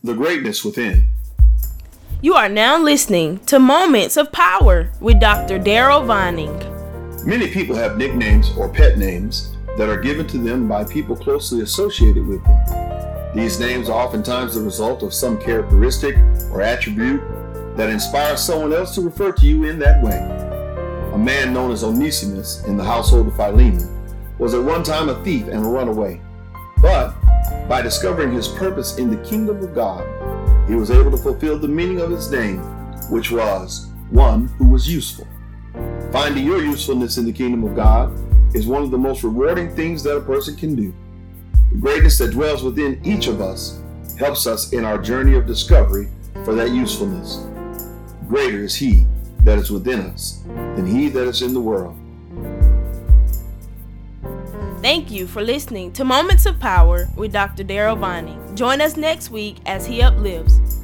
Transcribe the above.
the greatness within. You are now listening to Moments of Power with Dr. Daryl Vining. Many people have nicknames or pet names that are given to them by people closely associated with them. These names are oftentimes the result of some characteristic or attribute that inspires someone else to refer to you in that way. A man known as Onesimus in the household of Philemon was at one time a thief and a runaway. But by discovering his purpose in the kingdom of God, he was able to fulfill the meaning of his name, which was one who was useful. Finding your usefulness in the kingdom of God is one of the most rewarding things that a person can do. The greatness that dwells within each of us helps us in our journey of discovery for that usefulness. Greater is he that is within us than he that is in the world. Thank you for listening to Moments of Power with Dr. Daryl Vining. Join us next week as he uplifts.